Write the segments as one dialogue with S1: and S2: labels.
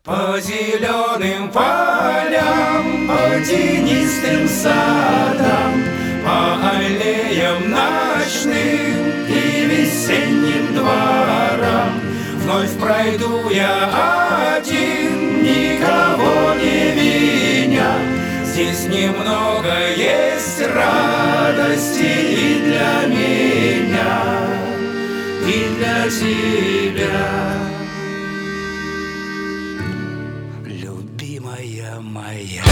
S1: По зеленым полям, по тенистым садам, по аллеям ночным и весенним дворам вновь пройду я один, никого не виня. Здесь немного есть радости и для меня, и для тебя. Любимая моя.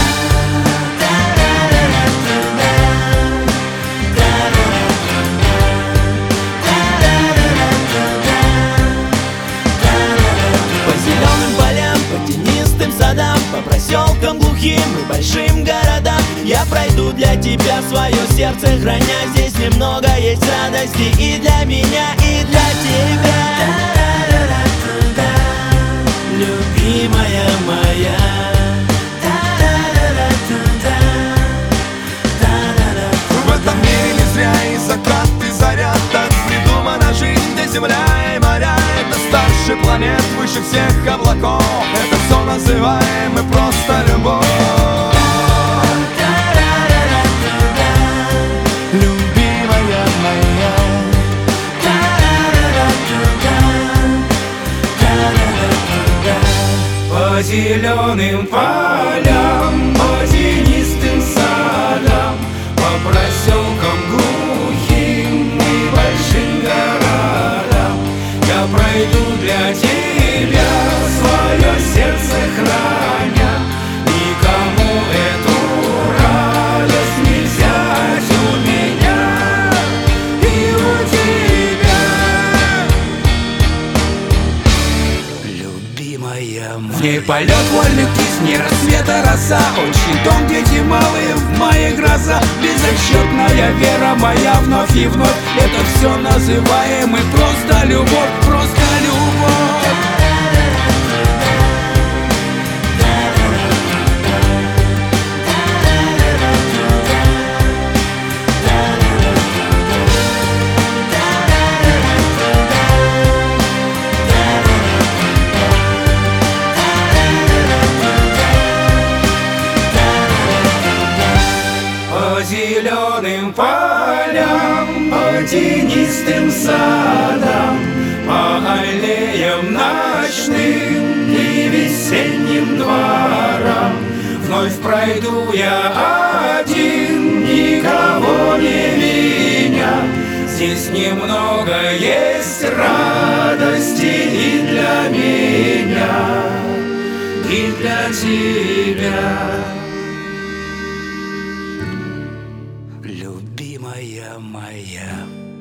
S2: По зеленым полям, по тенистым садам, по проселкам глухим и большим городам я пройду для тебя свое сердце храня. Здесь немного есть радости и для меня, и для тебя. Любимая моя.
S3: В этом мире не зря и закат, и заря. Так придумана жизнь, где земля и моря. Это старше планет, выше всех облаков. Это все называем мы просто любовь. Любимая моя.
S1: По зеленым полям, по тенистым садам, по проселкам глухим и большим городам я пройду для тебя, свое сердце храня. Никому эту радость нельзя у меня и у тебя. Любимая моя. В ней полет вольных птиц, не рассвета роса. Очень дом, дети малые, в мае гроза. Безотчетная вера моя вновь и вновь. Это все называем мы просто любовь, просто любовь. По зеленым полям, по тенистым садам, по аллеям ночным и весенним дворам вновь пройду я один, никого не виня. Здесь немного есть радости и для меня, и для тебя. Любимая моя.